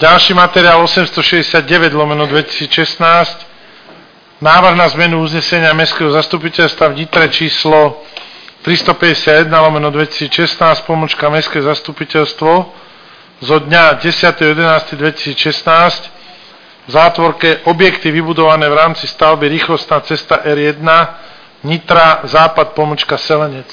Ďalší materiál 869/2016. Návrh na zmenu uznesenia Mestského zastupiteľstva v Nitre číslo 351/2016, pomočka Mestské zastupiteľstvo zo dňa 10.11.2016 v zátvorke objekty vybudované v rámci stavby rýchlostná cesta R1 Nitra západ pomočka Selenec.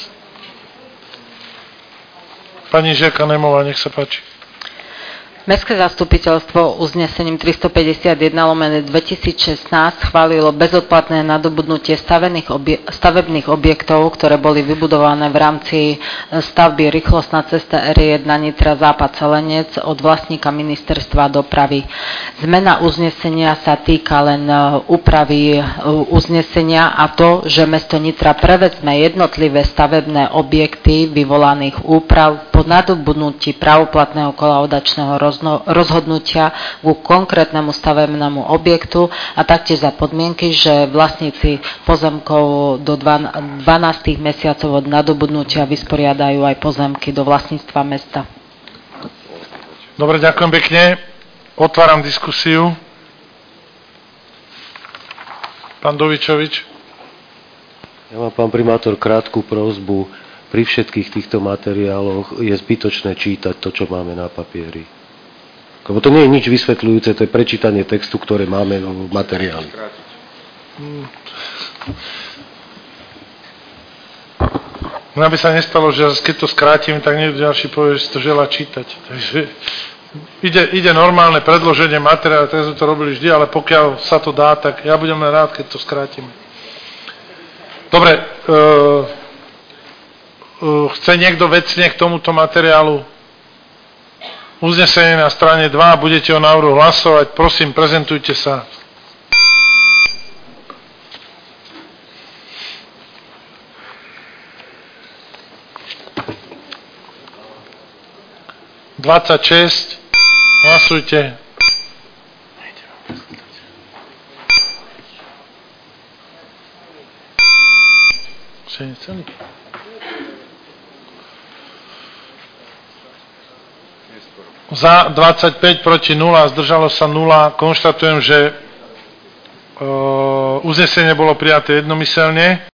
Pani Žilka Nemová, nech sa páči. Mestské zastupiteľstvo uznesením 351/2016 schválilo bezodplatné nadobudnutie stavebných objektov, ktoré boli vybudované v rámci stavby rýchlostná cesta R1 Nitra západ Selenec od vlastníka ministerstva dopravy. Zmena uznesenia sa týka len úpravy uznesenia a to, že mesto Nitra prevezme jednotlivé stavebné objekty vyvolaných úprav po nadobudnutí právoplatného kolaudačného rozhodnutia ku konkrétnemu stavebnému objektu a taktiež za podmienky, že vlastníci pozemkov do 12 mesiacov od nadobudnutia vysporiadajú aj pozemky do vlastníctva mesta. Dobre, ďakujem pekne. Otváram diskusiu. Pán Dovičovič. Ja mám, pán primátor, krátku prosbu. Pri všetkých týchto materiáloch je zbytočné čítať to, čo máme na papieri. Lebo to nie je nič vysvetľujúce, to je prečítanie textu, ktoré máme v materiáli. No aby sa nestalo, že keď to skrátim, tak niekto ďalší povie, že si to želá čítať. Takže ide normálne predloženie materiálu, tak sme to robili vždy, ale pokiaľ sa to dá, tak ja budem rád, keď to skrátim. Dobre, chce niekto vecne k tomuto materiálu? Uznesenie na strane 2, budete o návrhu hlasovať. Prosím, prezentujte sa. (26) Hlasujte. Za 25, proti 0, zdržalo sa 0. Konštatujem, že uznesenie bolo prijaté jednomyselne.